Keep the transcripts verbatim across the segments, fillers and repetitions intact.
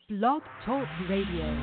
Blog Talk Radio.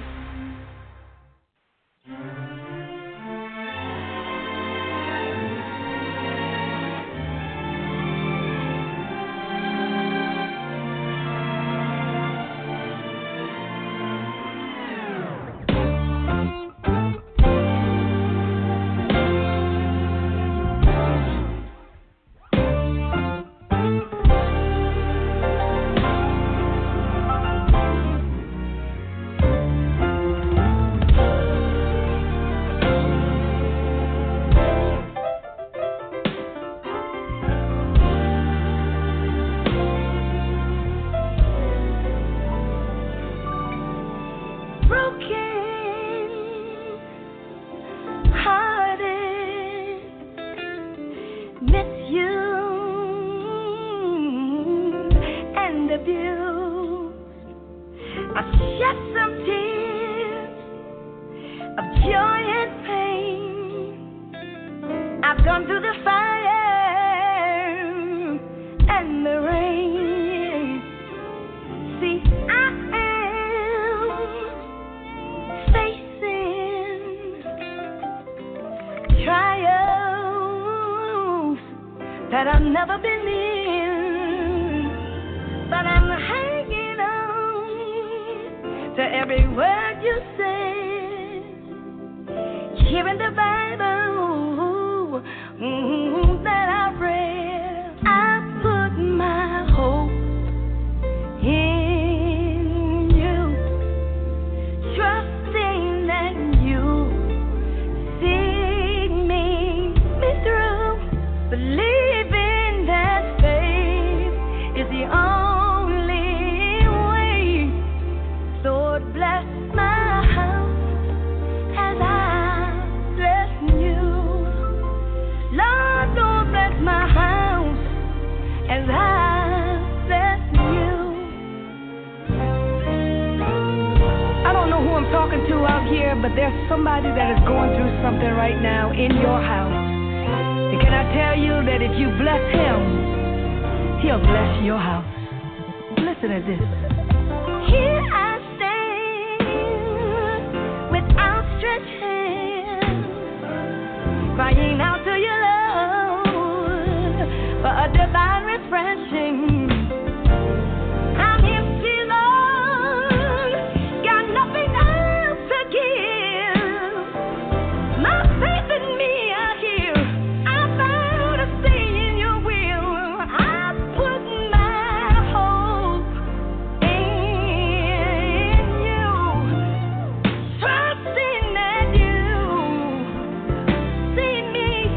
See me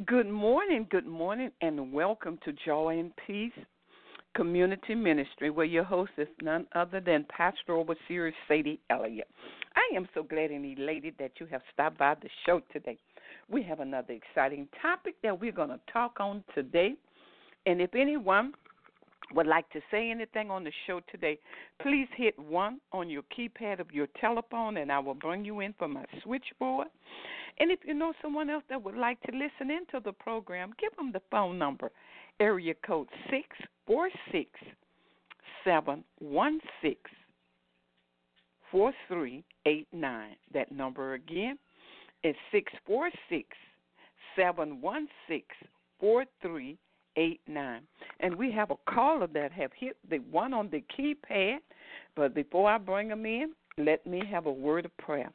Good morning, good morning, and welcome to Joy and Peace Community Ministry, where your host is none other than Pastor Overseer Sadie Elliott. I am so glad and elated that you have stopped by the show today. We have another exciting topic that we're going to talk on today, and if anyone would like to say anything on the show today, please hit one on your keypad of your telephone, and I will bring you in for my switchboard. And if you know someone else that would like to listen into the program, give them the phone number, area code six four six, seven one six, four three eight nine. That number again is six four six, seven one six, four three eight nine. And we have a caller that have hit the one on the keypad. But before I bring them in, let me have a word of prayer.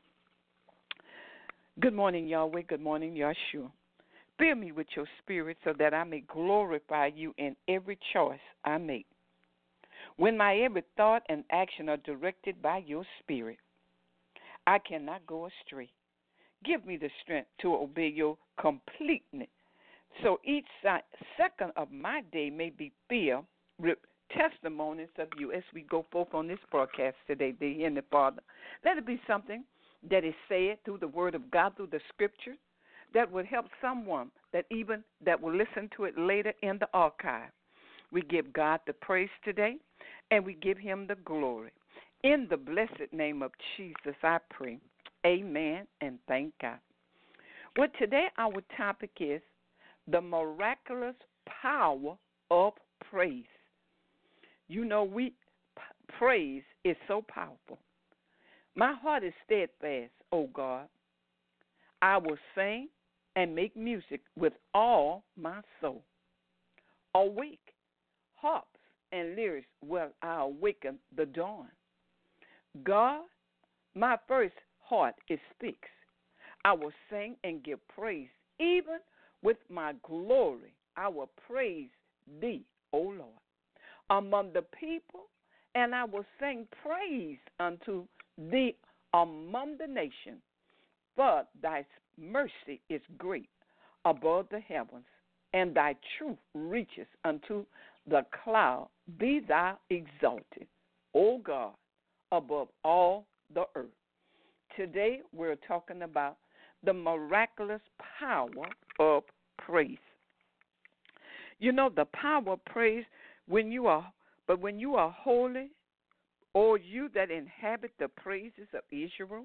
Good morning, Yahweh. Good morning, Yahshua. Fill me with your spirit so that I may glorify you in every choice I make. When my every thought and action are directed by your spirit, I cannot go astray. Give me the strength to obey your completeness, so each second of my day may be filled with testimonies of you as we go forth on this broadcast today, dear Heavenly Father. Let it be something that is said through the Word of God, through the Scripture, that would help someone that even that will listen to it later in the archive. We give God the praise today, and we give him the glory. In the blessed name of Jesus, I pray. Amen, and thank God. Well, today our topic is the miraculous power of praise. You know, we praise is so powerful. My heart is steadfast, O God. I will sing and make music with all my soul. Awake, harps and lyres will I awaken the dawn. God, my first heart is fixed. I will sing and give praise, even with my glory. I will praise thee, O Lord, among the people, and I will sing praise unto thee among the nations. For thy mercy is great above the heavens, and thy truth reaches unto the cloud. Be thou exalted, O God, above all the earth. Today we're talking about the miraculous power of praise. You know, the power of praise, when you are, but when you are holy, or you that inhabit the praises of Israel,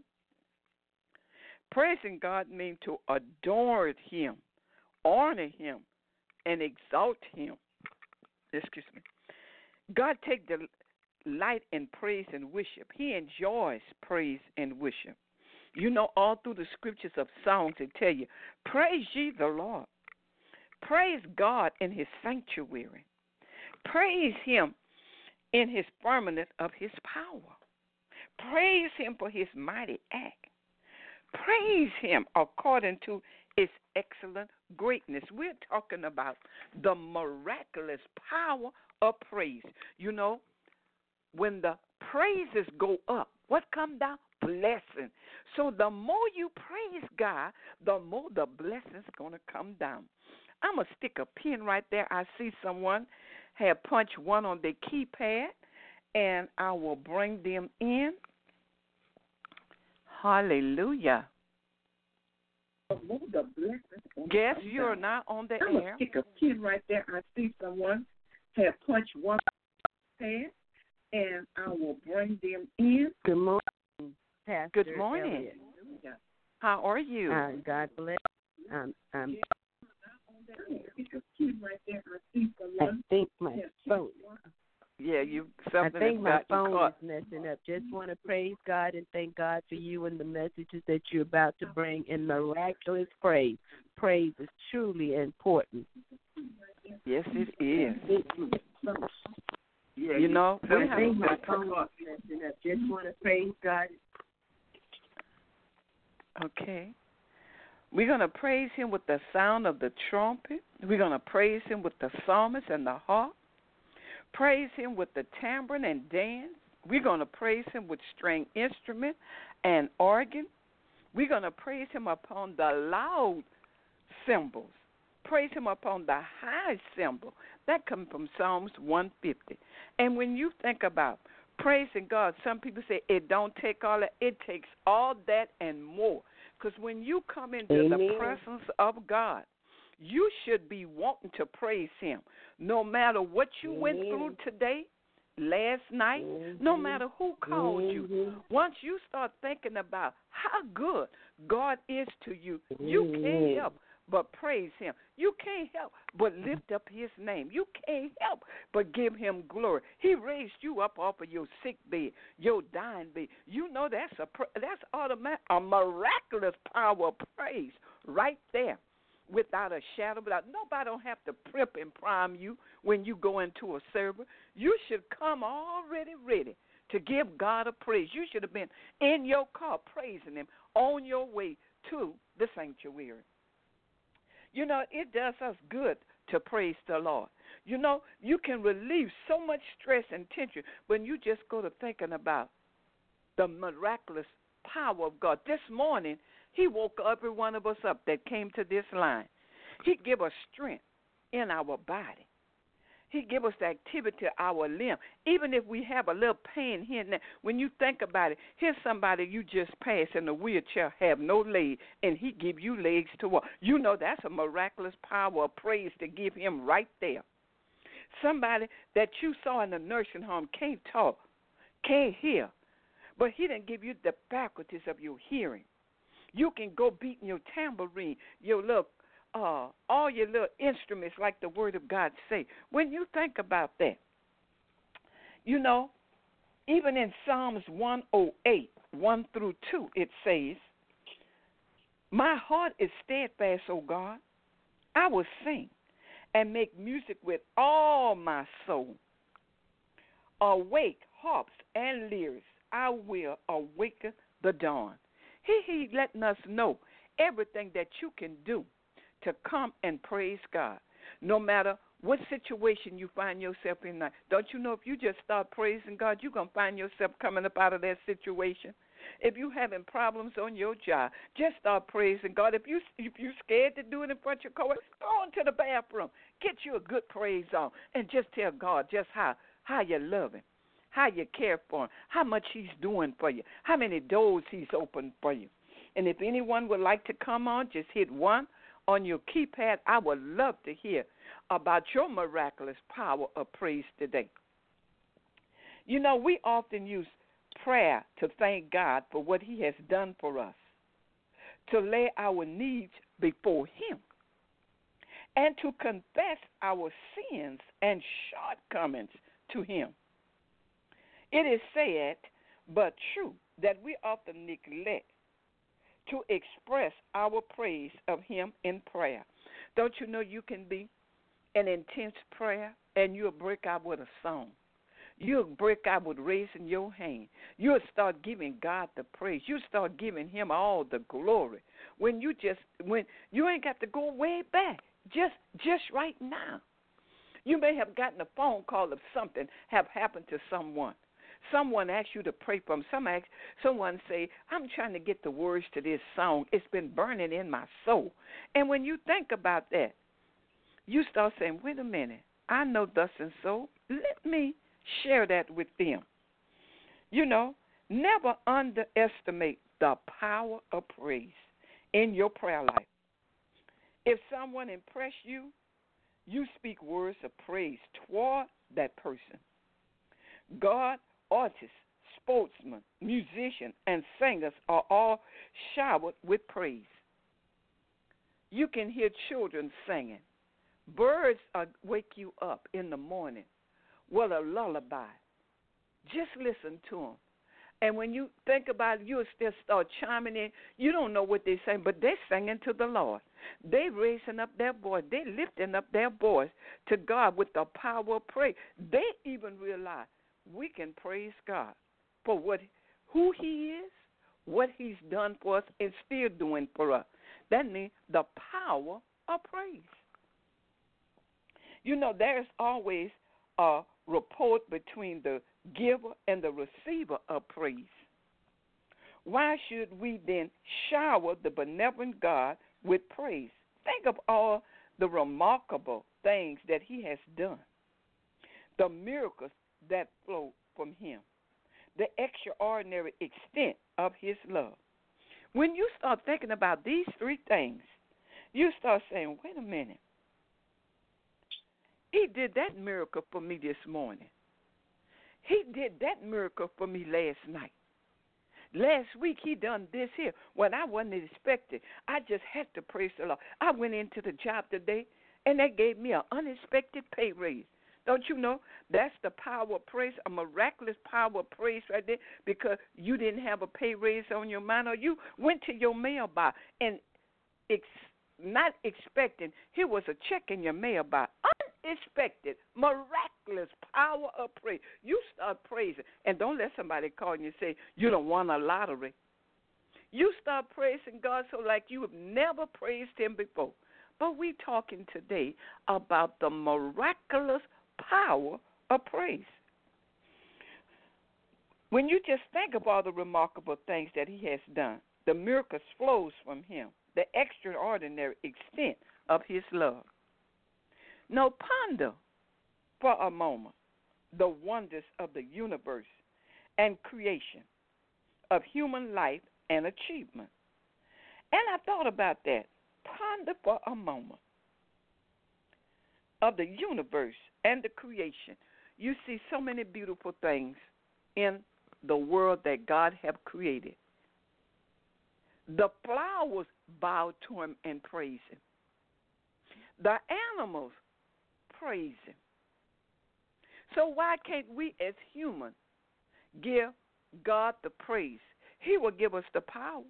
praising God means to adore him, honor him, and exalt him. Excuse me. God takes delight in praise and worship. He enjoys praise and worship. You know, all through the scriptures of songs, they tell you, praise ye the Lord. Praise God in his sanctuary. Praise him in his firmament of his power. Praise him for his mighty act. Praise him according to his excellent greatness. We're talking about the miraculous power of praise. You know, when the praises go up, what comes down? Blessing. So the more you praise God, the more the blessing's going to come down. I'm going to stick a pin right there. I see someone have punched one on their keypad, and I will bring them in. Hallelujah. Guess you're not on the I'm air. I'm going to stick a pin right there. I see someone have punched one pad, and I will bring them in. Good morning, Pastor Good morning. Elliott. How are you? Uh, God bless. Um, um, I think my phone. Yeah, you I something think has my got you phone caught. is messing up. Just want to praise God and thank God for you and the messages that you're about to bring in miraculous praise. Praise is truly important. Yes, it is. Yeah, You know, we I have think my phone is messing up. Just want to praise God. Okay. We're going to praise him with the sound of the trumpet. We're going to praise him with the psalmist and the harp. Praise him with the tambourine and dance. We're going to praise him with string instrument and organ. We're going to praise him upon the loud cymbals. Praise him upon the high cymbal. That comes from Psalms one fifty. And when you think about praising God, some people say it don't take all that. It takes all that and more. Because when you come into Amen. the presence of God, you should be wanting to praise him. No matter what you Amen. went through today, last night, mm-hmm. no matter who called mm-hmm. you, once you start thinking about how good God is to you, you mm-hmm. can't help but praise him. You can't help but lift up his name. You can't help but give him glory. He raised you up off of your sick bed, your dying bed. You know that's a that's automatic, a miraculous power of praise right there. Without a shadow, without nobody don't have to prep and prime you when you go into a server. You should come already ready to give God a praise. You should have been in your car praising him on your way to the sanctuary. You know, it does us good to praise the Lord. You know, you can relieve so much stress and tension when you just go to thinking about the miraculous power of God. This morning, he woke every one of us up that came to this line. He give us strength in our body. He give us the activity of our limb. Even if we have a little pain here and there, when you think about it, here's somebody you just passed in a wheelchair, have no leg, and he give you legs to walk. You know that's a miraculous power of praise to give him right there. Somebody that you saw in the nursing home can't talk, can't hear, but he didn't give you the faculties of your hearing. You can go beating your tambourine, your little, uh, all your little instruments like the Word of God say. When you think about that, you know, even in Psalms one oh eight, one through two, it says, my heart is steadfast, O God. I will sing and make music with all my soul. Awake, harps and lyres, I will awaken the dawn. He, he letting us know everything that you can do to come and praise God. No matter what situation you find yourself in now. Don't you know if you just start praising God, you're going to find yourself coming up out of that situation? If you're having problems on your job, just start praising God. If, you, if you're scared to do it in front of your coworker, go into the bathroom. Get you a good praise on and just tell God just how, how you love him, how you care for him, how much he's doing for you, how many doors he's opened for you. And if anyone would like to come on, just hit one on your keypad. I would love to hear about your miraculous power of praise today. You know, we often use prayer to thank God for what he has done for us, to lay our needs before him, and to confess our sins and shortcomings to him. It is said, but true, that we often neglect to express our praise of him in prayer. Don't you know you can be an intense prayer and you'll break out with a song? You'll break out with raising your hand. You'll start giving God the praise. You start giving him all the glory. When you just, when you ain't got to go way back, just, just right now. You may have gotten a phone call of something have happened to someone. Someone asks you to pray for them. Some ask, someone say, I'm trying to get the words to this song. It's been burning in my soul. And when you think about that, you start saying, wait a minute, I know thus and so. Let me share that with them. You know, never underestimate the power of praise in your prayer life. If someone impressed you, you speak words of praise toward that person. God, artists, sportsmen, musicians, and singers are all showered with praise. You can hear children singing. Birds uh, wake you up in the morning with a lullaby. Just listen to them. And when you think about it, you'll still start chiming in. You don't know what they're saying, but they're singing to the Lord. They're raising up their voice. They're lifting up their voice to God with the power of praise. They even realize we can praise God for what, who he is, what he's done for us, and still doing for us. That means the power of praise. You know, there's always a rapport between the giver and the receiver of praise. Why should we then shower the benevolent God with praise? Think of all the remarkable things that he has done, the miracles that flow from him, the extraordinary extent of his love. When you start thinking about these three things, you start saying, wait a minute. He did that miracle for me this morning. He did that miracle for me last night. Last week he done this here when I wasn't expecting. I just had to praise the Lord. I went into the job today, and they gave me an unexpected pay raise. Don't you know that's the power of praise, a miraculous power of praise right there, because you didn't have a pay raise on your mind, or you went to your mailbox and ex- not expecting, here was a check in your mailbox. Unexpected, miraculous power of praise. You start praising, and don't let somebody call you and say you don't want a lottery. You start praising God so like you have never praised him before. But we're talking today about the miraculous power of praise. When you just think of all the remarkable things that he has done, the miracles flows from him, the extraordinary extent of his love. Now ponder for a moment the wonders of the universe and creation, of human life and achievement. And I thought about that. Ponder for a moment of the universe and the creation. You see so many beautiful things in the world that God have created. The flowers bow to him and praise him. The animals praise him. So why can't we as humans give God the praise? He will give us the power.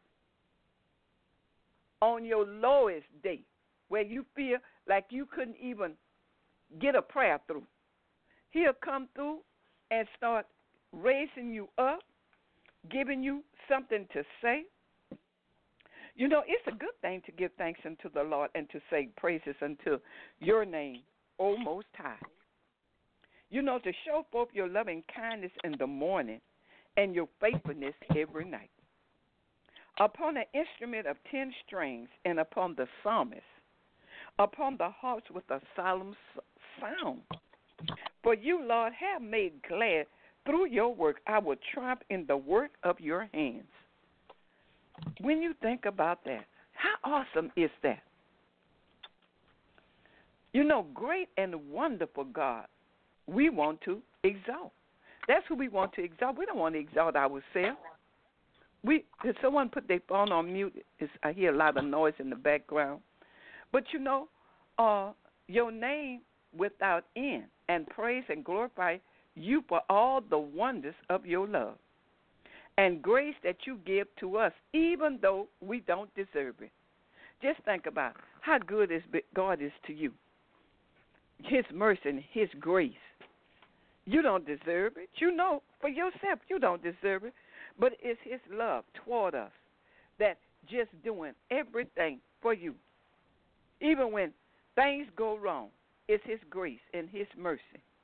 On your lowest day, where you feel like you couldn't even get a prayer through, he'll come through and start raising you up, giving you something to say. You know, it's a good thing to give thanks unto the Lord and to say praises unto your name, O Most High. You know, to show forth your loving kindness in the morning and your faithfulness every night. Upon an instrument of ten strings, and upon the psalmist, upon the harps with a solemn sound. For you, Lord, have made glad through your work. I will triumph in the work of your hands. When you think about that, how awesome is that? You know, great and wonderful God, we want to exalt. That's who we want to exalt. We don't want to exalt ourselves. We, did someone put their phone on mute? It's, I hear a lot of noise in the background. But you know, uh, your name without end, and praise and glorify you for all the wonders of your love and grace that you give to us, even though we don't deserve it. Just think about how good is God is to you. His mercy and his grace. You don't deserve it. You know for yourself you don't deserve it. But it's his love toward us that just doing everything for you. Even when things go wrong, it's his grace and his mercy.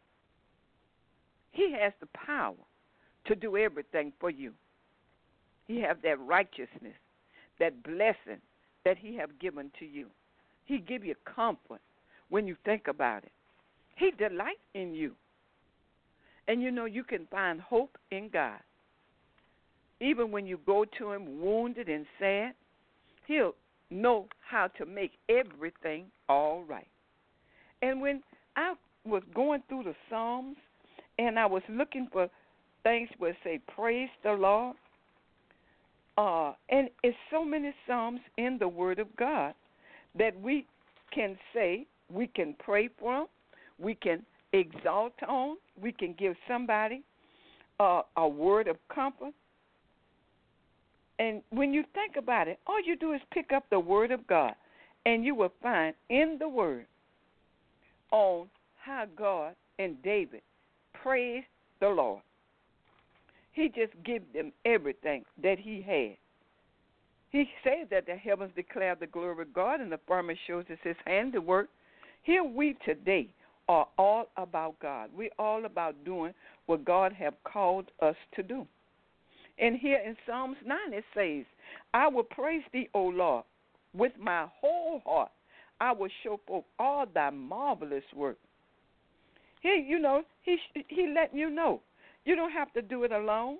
He has the power to do everything for you. He has that righteousness, that blessing that he have given to you. He give you comfort when you think about it. He delights in you. And you know you can find hope in God. Even when you go to him wounded and sad, he'll know how to make everything all right. And when I was going through the Psalms and I was looking for things where say, praise the Lord, uh, and it's so many Psalms in the Word of God that we can say, we can pray from, we can exalt on, we can give somebody uh, a word of comfort. And when you think about it, all you do is pick up the Word of God, and you will find in the Word on how God and David praised the Lord. He just gave them everything that he had. He said that the heavens declare the glory of God, and the firmament shows us his handiwork. Here we today are all about God. We're all about doing what God have called us to do. And here in Psalms nine it says, I will praise thee, O Lord, with my whole heart. I will show forth all thy marvelous work. He, you know, he he letting you know. You don't have to do it alone.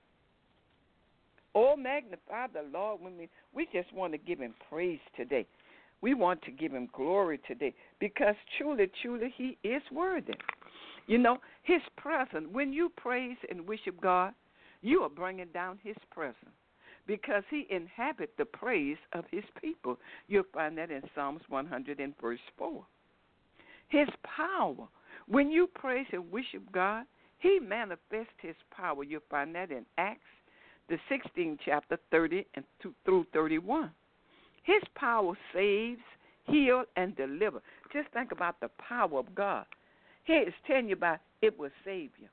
Oh, magnify the Lord with me. We just want to give him praise today. We want to give him glory today because truly, truly, he is worthy. You know, his presence, when you praise and worship God, you are bringing down his presence because he inhabits the praise of his people. You'll find that in Psalms one hundred and verse four. His power. When you praise and worship God, he manifests his power. You'll find that in Acts, the sixteenth chapter, thirty and through thirty-one. His power saves, heals, and delivers. Just think about the power of God. Here it's telling you about it will save you.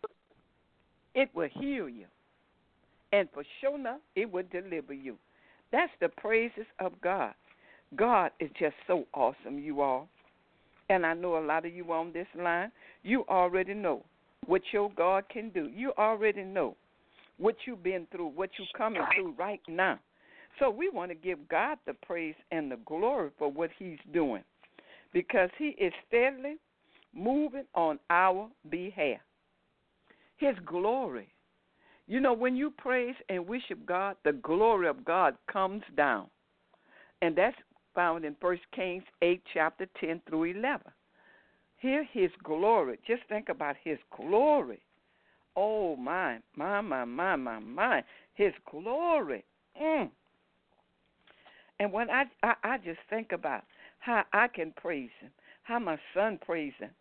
It will heal you. And for sure enough, it will deliver you. That's the praises of God. God is just so awesome, you all. And I know a lot of you on this line, you already know what your God can do. You already know what you've been through, what you're coming through right now. So we want to give God the praise and the glory for what he's doing because he is steadily moving on our behalf. His glory. You know, when you praise and worship God, the glory of God comes down. And that's found in First Kings eight, chapter ten through eleven. Hear his glory. Just think about his glory. Oh, my, my, my, my, my, my. His glory. Mm. And when I, I, I just think about how I can praise him, how my son praised him.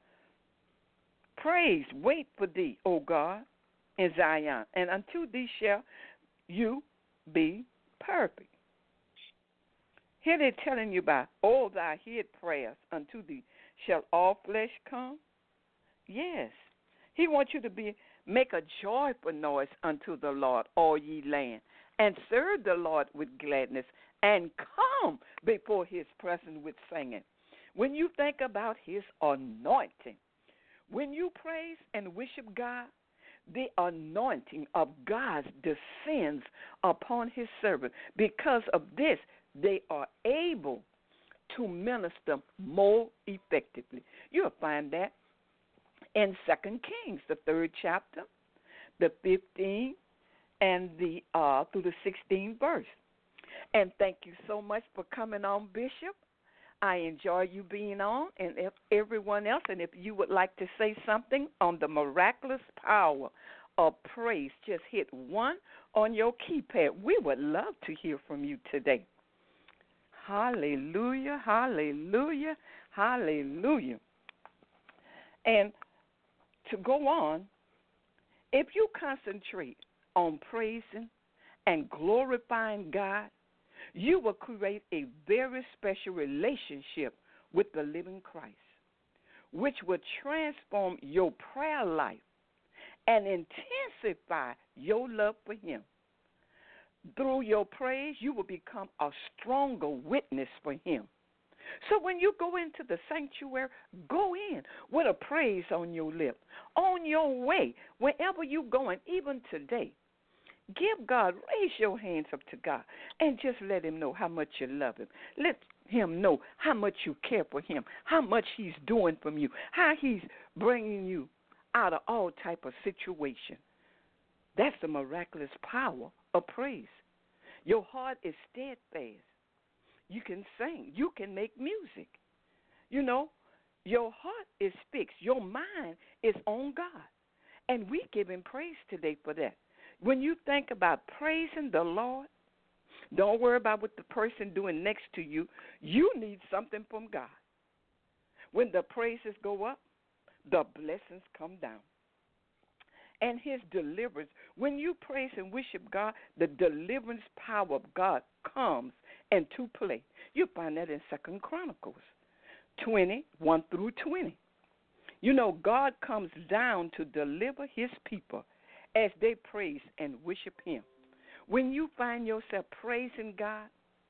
Praise, wait for thee, O God, in Zion, and unto thee shall you be perfect. Here they're telling you about, all thy hid prayers unto thee shall all flesh come. Yes. He wants you to be make a joyful noise unto the Lord, all ye land, and serve the Lord with gladness, and come before his presence with singing. When you think about his anointing, when you praise and worship God, the anointing of God descends upon his servant. Because of this, they are able to minister more effectively. You'll find that in Second Kings, the third chapter, the fifteenth and the uh, through the sixteenth verse. And thank you so much for coming on, Bishop. I enjoy you being on, and if everyone else, and if you would like to say something on the miraculous power of praise, just hit one on your keypad. We would love to hear from you today. Hallelujah, hallelujah, hallelujah. And to go on, if you concentrate on praising and glorifying God, you will create a very special relationship with the living Christ, which will transform your prayer life and intensify your love for him. Through your praise, you will become a stronger witness for him. So when you go into the sanctuary, go in with a praise on your lips, on your way, wherever you're going, even today. Give God, raise your hands up to God, and just let him know how much you love him. Let him know how much you care for him, how much he's doing from you, how he's bringing you out of all type of situation. That's the miraculous power of praise. Your heart is steadfast. You can sing. You can make music. You know, your heart is fixed. Your mind is on God. And we give him praise today for that. When you think about praising the Lord, don't worry about what the person doing next to you. You need something from God. When the praises go up, the blessings come down. And his deliverance, when you praise and worship God, the deliverance power of God comes into play. You find that in Second Chronicles twenty, one through twenty. You know, God comes down to deliver his people as they praise and worship him. When you find yourself praising God,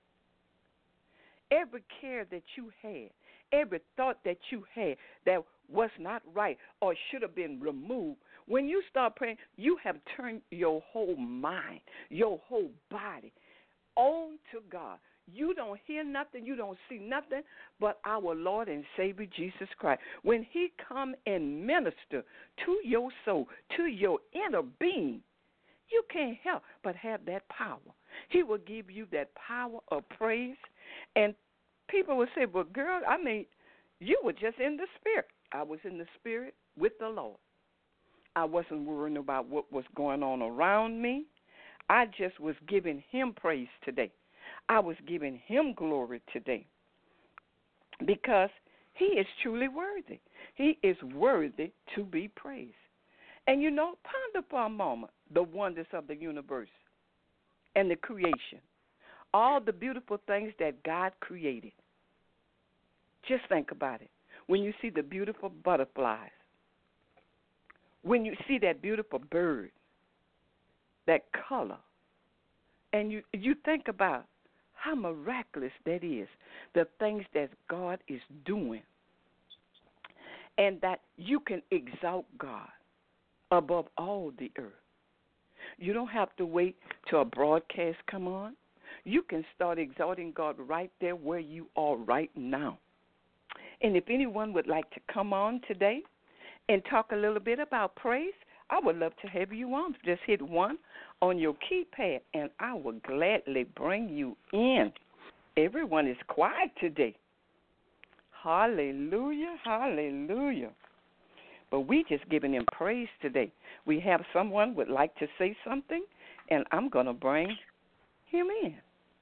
every care that you had, every thought that you had that was not right or should have been removed, when you start praying, you have turned your whole mind, your whole body on to God. You don't hear nothing, you don't see nothing but our Lord and Savior Jesus Christ. When he come and minister to your soul, to your inner being, you can't help but have that power. He will give you that power of praise. And people will say, well, girl, I mean, you were just in the spirit. I was in the spirit with the Lord. I wasn't worrying about what was going on around me. I just was giving him praise today. I was giving him glory today because he is truly worthy. He is worthy to be praised. And, you know, ponder for a moment the wonders of the universe and the creation, all the beautiful things that God created. Just think about it. When you see the beautiful butterflies, when you see that beautiful bird, that color, and you, you think about how miraculous that is, the things that God is doing, and that you can exalt God above all the earth. You don't have to wait till a broadcast come on. You can start exalting God right there where you are right now. And if anyone would like to come on today and talk a little bit about praise, I would love to have you on. Just hit one on your keypad, and I will gladly bring you in. Everyone is quiet today. Hallelujah, hallelujah. But we just giving him praise today. We have someone would like to say something, and I'm going to bring him in.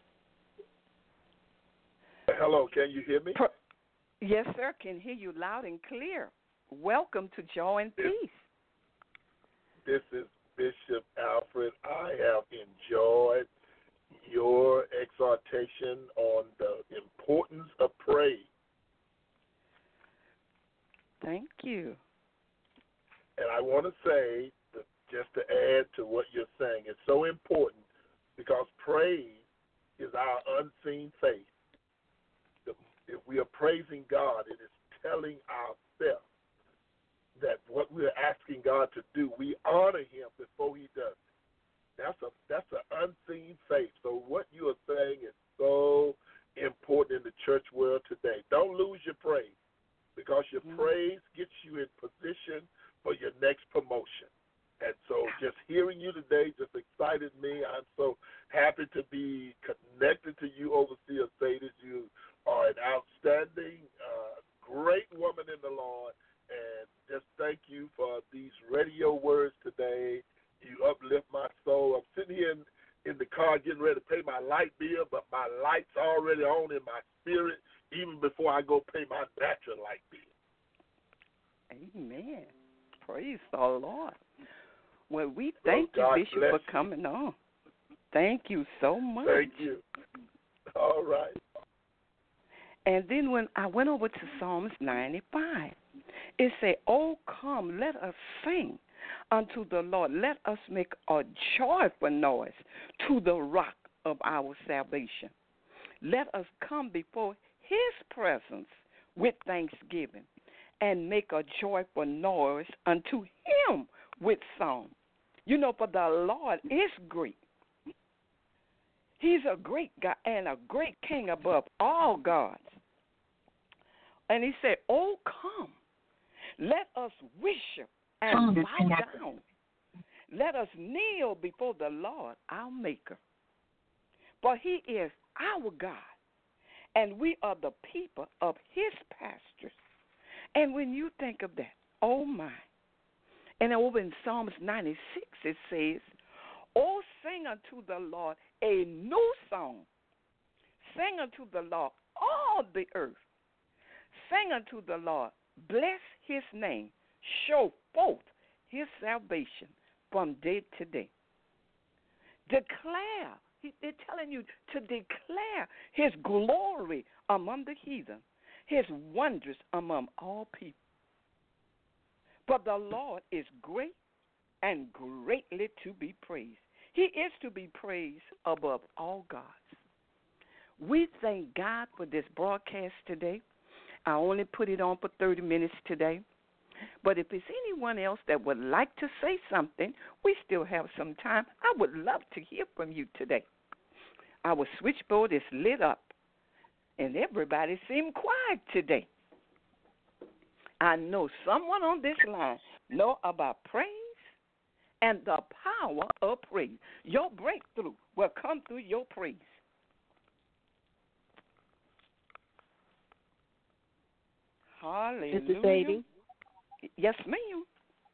Hello, can you hear me? Pro- yes, sir, can hear you loud and clear. Welcome to Joy and this, Peace. This is Bishop Alfred. I have enjoyed your exhortation on the importance of praise. Thank you. And I want to say, that just to add to what you're saying, it's so important because praise is our unseen faith. The, if we are praising God, it is telling ourselves that what we're asking God to do, we honor him before he does it. That's a that's an unseen faith. So what you are saying is so important in the church world today. Don't lose your praise because your mm-hmm. praise gets you in position for your next promotion. And so just hearing you today just excited me. I'm so happy to be connected to you, Overseer Sadie. You are an outstanding, uh, great woman in the Lord. And just thank you for these radio words today. You uplift my soul. I'm sitting here in, in the car getting ready to pay my light bill, but my light's already on in my spirit even before I go pay my natural light bill. Amen. Praise the Lord. Well, we thank well, you, Bishop, for coming on. Thank you so much. Thank you. All right. And then when I went over to Psalms ninety-five, it said, oh, come, let us sing unto the Lord. Let us make a joyful noise to the rock of our salvation. Let us come before his presence with thanksgiving and make a joyful noise unto him with song. You know, for the Lord is great. He's a great God and a great king above all gods. And he said, oh, come, let us worship and bow down. Let us kneel before the Lord, our Maker. For he is our God, and we are the people of his pastures. And when you think of that, oh, my. And over in Psalms ninety-six, it says, oh, sing unto the Lord a new song. Sing unto the Lord all the earth. Sing unto the Lord, bless his name, show forth his salvation from day to day. Declare, they're telling you to declare his glory among the heathen, his wonders among all people. But the Lord is great and greatly to be praised. He is to be praised above all gods. We thank God for this broadcast today. I only put it on for thirty minutes today. But if there's anyone else that would like to say something, we still have some time. I would love to hear from you today. Our switchboard is lit up, and everybody seemed quiet today. I know someone on this line know about praise and the power of praise. Your breakthrough will come through your praise. Hallelujah. Sister Sadie? Yes, ma'am.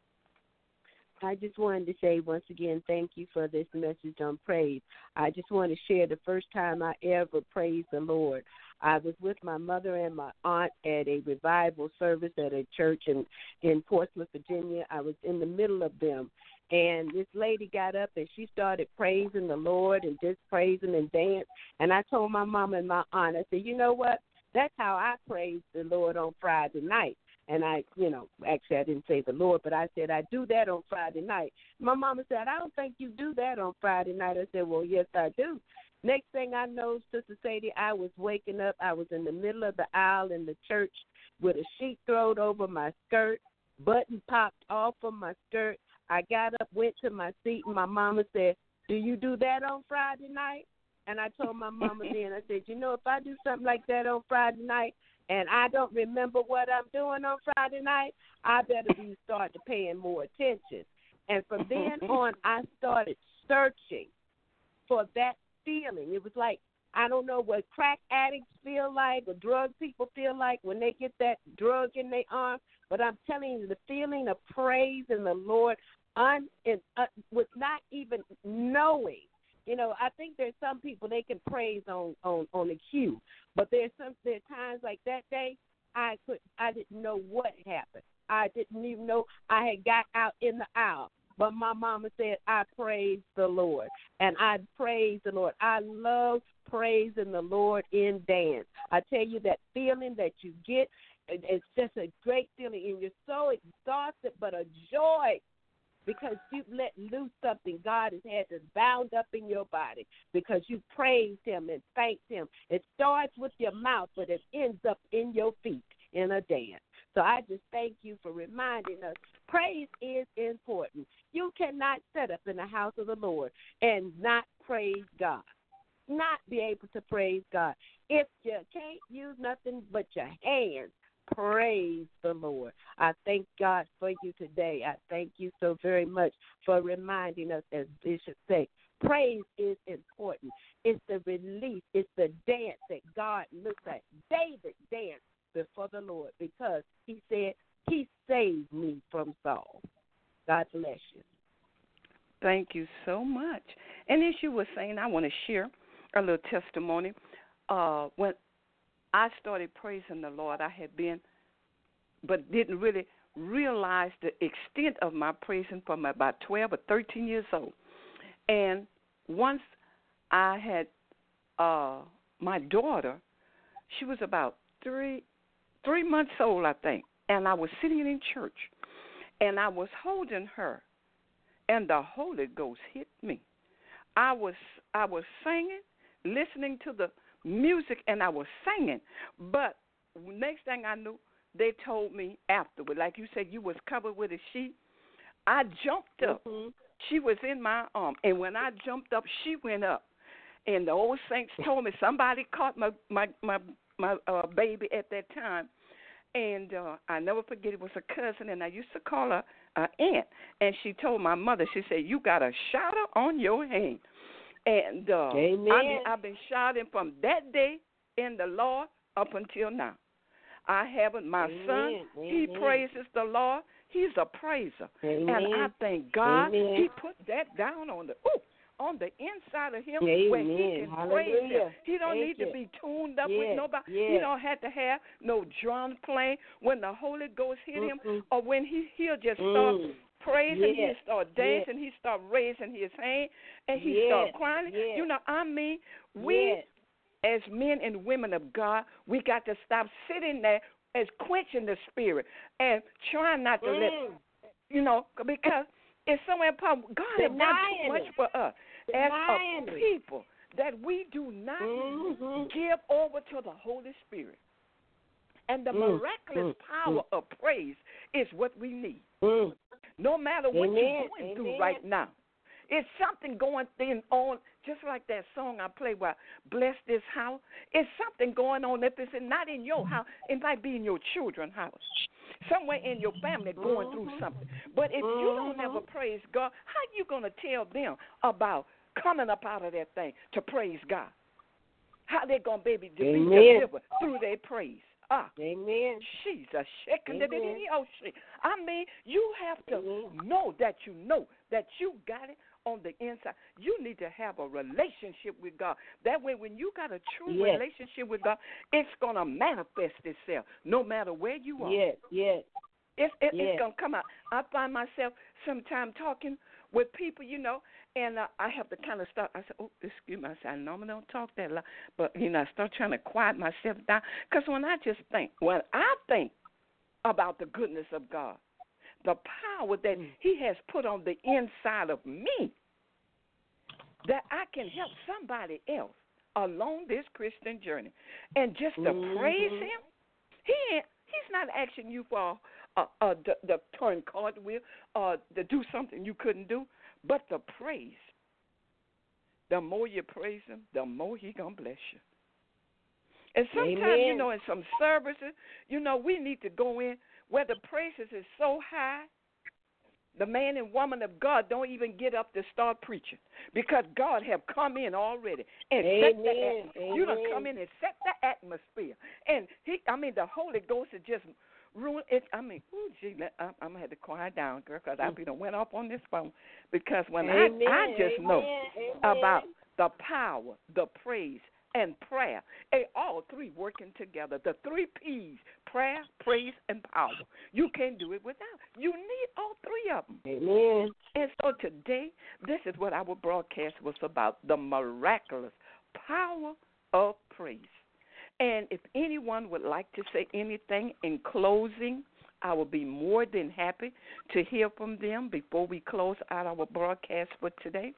I just wanted to say once again, thank you for this message on praise. I just want to share the first time I ever praised the Lord. I was with my mother and my aunt at a revival service at a church in, in Portsmouth, Virginia. I was in the middle of them, and this lady got up and she started praising the Lord and just praising and dance. And I told my mom and my aunt, I said, you know what? That's how I praise the Lord on Friday night. And I, you know, actually I didn't say the Lord, but I said I do that on Friday night. My mama said, I don't think you do that on Friday night. I said, well, yes, I do. Next thing I know, Sister Sadie, I was waking up. I was in the middle of the aisle in the church with a sheet thrown over my skirt, button popped off of my skirt. I got up, went to my seat, and my mama said, do you do that on Friday night? And I told my mama then, I said, you know, if I do something like that on Friday night, and I don't remember what I'm doing on Friday night, I better be starting paying more attention. And from then on, I started searching for that feeling. It was like, I don't know what crack addicts feel like or drug people feel like when they get that drug in their arm, but I'm telling you, the feeling of praise in the Lord un, in, uh, with not even knowing. You know, I think there's some people they can praise on, on, on the cue, but there's some there are times like that day I could I didn't know what happened. I didn't even know I had got out in the aisle. But my mama said I praise the Lord, and I praise the Lord. I love praising the Lord in dance. I tell you that feeling that you get, it's just a great feeling, and you're so exhausted, but a joy. Because you let loose something God has had that's bound up in your body because you praised him and thanked him. It starts with your mouth, but it ends up in your feet in a dance. So I just thank you for reminding us praise is important. You cannot sit up in the house of the Lord and not praise God, not be able to praise God. If you can't use nothing but your hands, praise the Lord. I thank God for you today. I thank you so very much for reminding us, as Bishop said, praise is important. It's the release. It's the dance that God looks at. David danced before the Lord because he said, he saved me from Saul. God bless you. Thank you so much. And as you were saying, I want to share a little testimony. Uh, when I started praising the Lord, I had been, but didn't really realize the extent of my praising from about twelve or thirteen years old. And once I had uh, my daughter, she was about three, three months old, I think, and I was sitting in church, and I was holding her, and the Holy Ghost hit me. I was I was singing, listening to the music, and I was singing, but next thing I knew, they told me afterward, like you said, you was covered with a sheet. I jumped up. Mm-hmm. She was in my arm, and when I jumped up, she went up. And the old saints told me somebody caught my my my, my uh, baby at that time, and uh, I never forget it was a cousin, and I used to call her uh, aunt. And she told my mother, she said, "You got a shouter on your hand." And uh, Amen. I mean, I've been shouting from that day in the Lord up until now. I haven't. My Amen. son, Amen. he praises the Lord. He's a praiser. Amen. And I thank God Amen. he put that down on the ooh, on the inside of him Amen. where he can Hallelujah. praise him. He don't Thank need you. to be tuned up Yeah. with nobody. Yeah. He don't have to have no drum playing. When the Holy Ghost hit him, Mm-mm. or when he, he'll just start Mm. praising, Yeah. he start dancing, he start raising his hand, and he Yeah. start crying. Yeah. You know, I mean, we Yeah. as men and women of God, we got to stop sitting there as quenching the spirit and trying not to Mm. let, you know, because it's so important. God has done too Denying much it. for us Denying as a it. people that we do not Mm-hmm. give over to the Holy Spirit. And the Mm. miraculous Mm. power Mm. of praise is what we need. Mm. No matter what Amen. you're going Amen. through right now. It's something going in on just like that song I played where bless this house. It's something going on. If it's not in your house, it might be in your children's house. Somewhere in your family going through something. But if you don't ever praise God, how you going to tell them about coming up out of that thing to praise God? How they going to be able to be delivered through their praise? Ah, Amen. Jesus, shaking the oh shit. I mean, you have to Amen. know that you know that you got it on the inside. You need to have a relationship with God. That way, when you got a true yes. relationship with God, it's gonna manifest itself, no matter where you are. Yes, yes. It's it, yes. it's gonna come out. I find myself sometimes talking with people, you know, and uh, I have to kind of start. I said, "Oh, excuse me." I said, "I normally don't talk that loud," but you know, I start trying to quiet myself down because when I just think, when I think about the goodness of God, the power that mm. He has put on the inside of me, that I can help somebody else along this Christian journey, and just to mm-hmm. praise Him, He ain't, He's not asking you for uh, uh, the, the turn cartwheel or to do something you couldn't do, but the praise. The more you praise Him, the more He gonna bless you. And sometimes, Amen. you know, in some services, you know, we need to go in where the praises is so high, the man and woman of God don't even get up to start preaching because God have come in already and Amen. set the atmosphere. You done come in and set the atmosphere. And he, I mean, the Holy Ghost is just ruin it. I mean, ooh, gee, I'm, I'm gonna have to quiet down, girl, because I be done went up on this phone. Because when Amen. I, I just Amen. know Amen. about the power, the praise, and prayer, and all three working together. The three P's: prayer, praise, and power. You can't do it without. You need all three of them. Amen. And so today, this is what our broadcast was about: the miraculous power of praise. And if anyone would like to say anything in closing, I will be more than happy to hear from them before we close out our broadcast for today.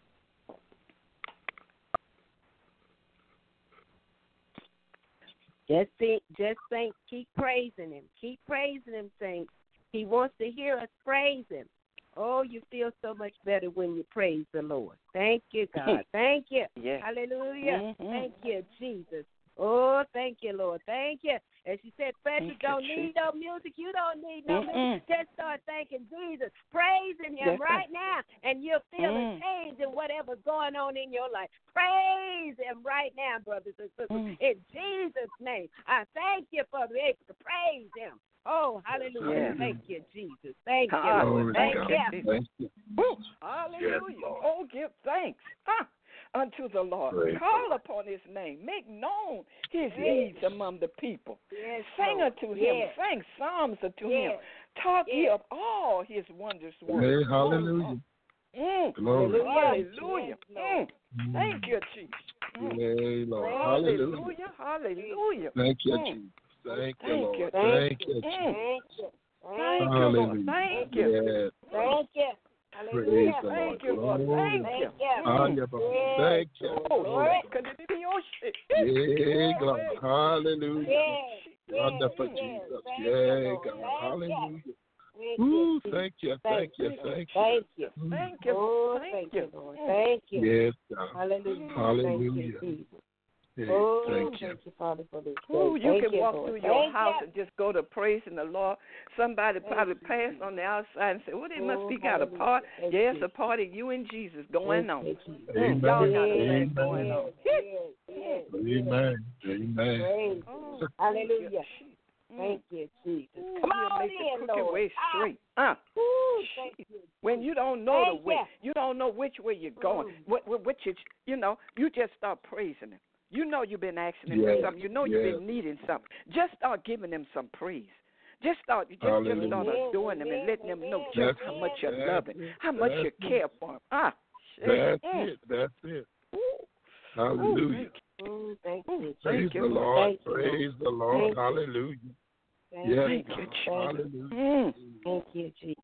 Just think, just think, keep praising Him. Keep praising Him, saints. He wants to hear us praise Him. Oh, you feel so much better when you praise the Lord. Thank you, God. Thank you. Yes. Hallelujah. Mm-hmm. Thank you, Jesus. Oh, thank you, Lord. Thank you. As you said, Frederick, don't you, need no music. You don't need no Mm-mm. music. Just start thanking Jesus, praising Him Yes. right now, and you'll feel Mm. a change in whatever's going on in your life. Praise Him right now, brothers and sisters. Mm. In Jesus' name, I thank you for being able to praise Him. Oh, hallelujah. Yes. Thank you, Jesus. Thank you, Ah, Lord. thank Thank you. you. Thank you. Woo. Hallelujah. Yes, oh, give thanks ah, unto the Lord. Praise Call upon His name. Make known His Yes. needs among the people. Yes, Sing Lord. unto Him. Yes. Sing psalms unto Yes. Him. Talk ye Yes. of all His wondrous Hey, works. hallelujah. Mm. Glory. Hallelujah. Yes, Lord. Mm. Thank you, Jesus. Mm. Yay, Lord. Hallelujah. Hallelujah. Hallelujah. Thank you, Mm. Jesus. Thank you, Thank Lord. you. Thank you, Mm. Jesus. Thank you. Thank you, Hallelujah. Lord. Thank you. Yes. Thank you. Praise Hallelujah. the Lord. Thank you, Lord. Glory. Thank you. Thank you. Hallelujah. Yes. Thank you. Oh, Glory. could it be your shit? Yeah, God. Hallelujah. Yes. Wonderful Yes. Jesus. Thank Yeah, you, Lord. God. Thank Hallelujah. you. Thank Ooh, you. thank you. Thank you. Thank you. Thank you. Mm. Thank you. Oh, Thank thank you. you, Lord. Thank you. Yes, God. Hallelujah. Hallelujah. Thank you, Jesus. Yeah, Oh, thank you. thank you, Father, for this Ooh, day. you Thank can walk Lord. through your Thank house you. and just go to praising the Lord. Somebody Thank probably you, pass Jesus. on the outside and say, well, they must Oh, be got a hallelujah. party. Thank Yes, you. a party, you and Jesus going Thank on. you, Jesus. Mm, y'all got a Amen. thing going on. Yes, yes, yes. Amen. Amen. Praise Oh, you. Hallelujah. Thank you. Mm. Thank you, Jesus. Ooh, Come he'll on make the in, crooked Lord. way Ah, straight. Uh, ooh, thank you. when you don't know Thank the way, you. you don't know which way you're going. Mm. What, what, what you, you know, you just start praising Him. You know you've been asking Him Yes, for something. You know you've yes. been needing something. Just start giving Him some praise. Just start, just, Hallelujah. just start Amen, adoring Him and amen, letting Him know amen, just That's how it. much you That's love Him, it. how much That's you it. care for Him. Ah, shit. That's Mm. it. That's it. Ooh. Hallelujah. Ooh, Mm, thank Ooh, you, Praise thank the you, Lord. Thank you, Praise the Thank Lord. you. Hallelujah. Thank Yes, Thank you, you, God. Jesus. Hallelujah. Mm. Thank you, Jesus.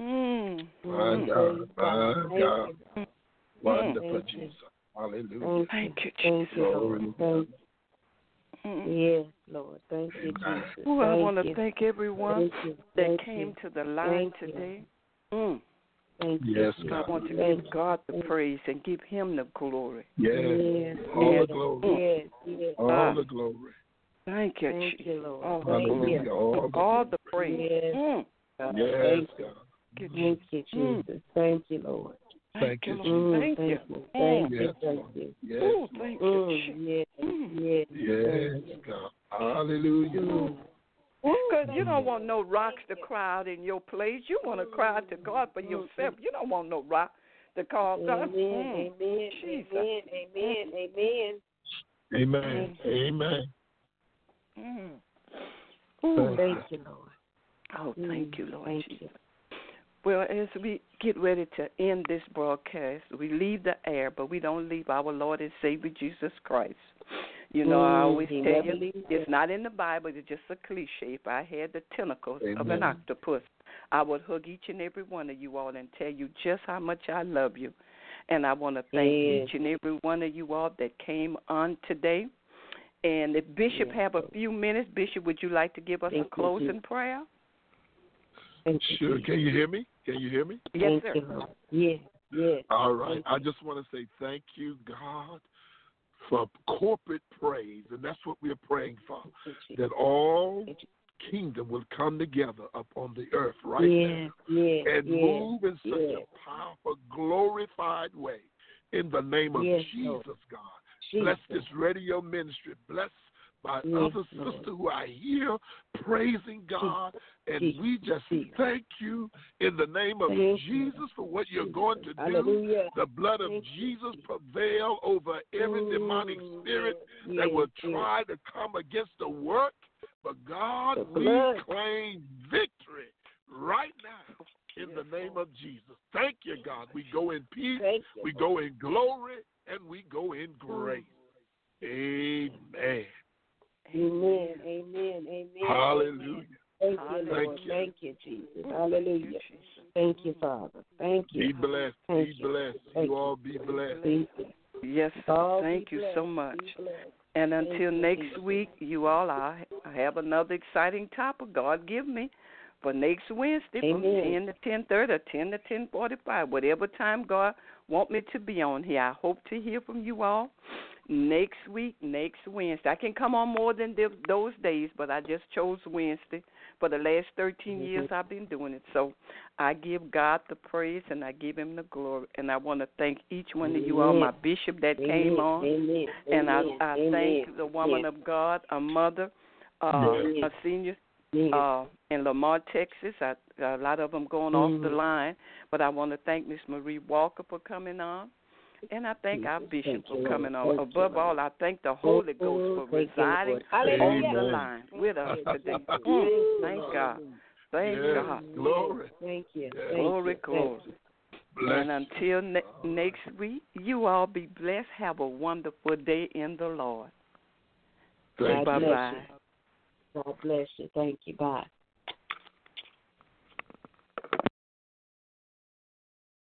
Mm. My Mm, God. praise My God. Thank God. you. Wonderful Thank you. Jesus. Hallelujah. Thank Thank you. you, Thank Jesus. you, Glory Lord. to God. Thank Mm. you. Yes, Lord. Thank you, Amen. Jesus. Oh, I Thank want to you. thank everyone Thank you. that Thank came you. to the line Thank you. today. Mm. Thank Yes, you. God. I want to Thank give God the praise and give him the glory. Yes. Yes. All yes. the glory. Yes. Yes. All Ah. the glory. Thank you, Thank Jesus. you, Lord. All the Thank glory. Hallelujah. All the, All the praise. Yes. Mm. yes, God. Thank you, Thank you, Mm. Jesus. Thank you, Lord. Thank you, Lord. Jesus. Mm, Thank you. you. Mm. Thank you. Yes, Thank Lord. you. Yes, Oh, Lord. thank you, Mm, Jesus. yes. Mm. Yes. Yes, Thank you. God. Hallelujah. Mm. Because you don't want no rocks to cry out in your place. You want to cry out to God for yourself. You don't want no rock to call God. Amen. Mm. Amen. Jesus. Amen. Amen. Amen. Amen. Amen. Mm. Ooh. Thank you, Lord. Oh, thank you, Lord Thank Jesus. you. Well, as we get ready to end this broadcast, we leave the air, but we don't leave our Lord and Savior Jesus Christ. You know, I always Mm, tell never you, leave it's us. not in the Bible. It's just a cliche. If I had the tentacles of an Amen. octopus, I would hug each and every one of you all and tell you just how much I love you. And I want to thank Yes. each and every one of you all that came on today. And if Bishop Yes. have a few minutes, Bishop, would you like to give us Thank a you, closing Jesus. prayer? Thank you, Sure. Jesus. Can you hear me? Can you hear me? Yes, Thank sir. you, Lord. Yes. Yes. All right. Thank I just want to say thank you, God, for corporate praise. And that's what we're praying for, you, Jesus. that all Thank you. kingdom will come together up on the earth right Yes. Yes. now and yes, move in such yes. a powerful, glorified way. In the name of Yes, Jesus, Lord. God. Jesus. Bless this radio ministry. Bless my Yes, other Lord. sister who I hear praising God. And Jesus. we just Jesus. thank you in the name of Thank Jesus you. for what you're going to do. Hallelujah. The blood of Thank you, Jesus Jesus. prevail over every Mm, demonic spirit yes, that will yes. try to come against the work. But God, The we blood. claim victory right now in the name of Jesus. Thank you, God. We go in peace, Thank you. we go in glory, and we go in grace. Amen. Amen. Amen. Amen. Hallelujah. Thank you, Hallelujah. Lord. Thank you. Thank you, Jesus. Thank Hallelujah. you, Jesus. Thank you, Father. Thank you. Be blessed. Thank Be you. blessed. Thank You all be blessed. Thank you. Yes, All thank be you blessed. so much. Be blessed. And Thank until you, next Jesus. week, you all, I I have another exciting topic God give me for next Wednesday from Amen. ten to ten thirty or ten to ten forty-five, whatever time God want me to be on here. I hope to hear from you all next week, next Wednesday. I can come on more than th- those days, but I just chose Wednesday. For the last thirteen Mm-hmm. years, I've been doing it. So I give God the praise and I give him the glory. And I want to thank each one of you all, my bishop that Amen. came on. Amen. And I, Amen. I Amen. thank the woman Yes. of God, a mother, uh, Yes. a senior Yes. uh, in Lamar, Texas. I, a lot of them going off the Mm. line. But I want to thank Miss Marie Walker for coming on. And I thank our bishop Thank for you, coming Lord. on. Thank Above you, all, I thank the Holy Ghost for Thank you, residing Lord. Hallelujah. on the Amen. line with us today. Thank Mm, you. thank God. Thank Yes. God. Glory. Thank you. Yes. Thank Glory, you. glory. Bless And until ne- next week, you all be blessed. Have a wonderful day in the Lord. Thank God you. Bye-bye. bless you. God bless you. Thank you. Bye.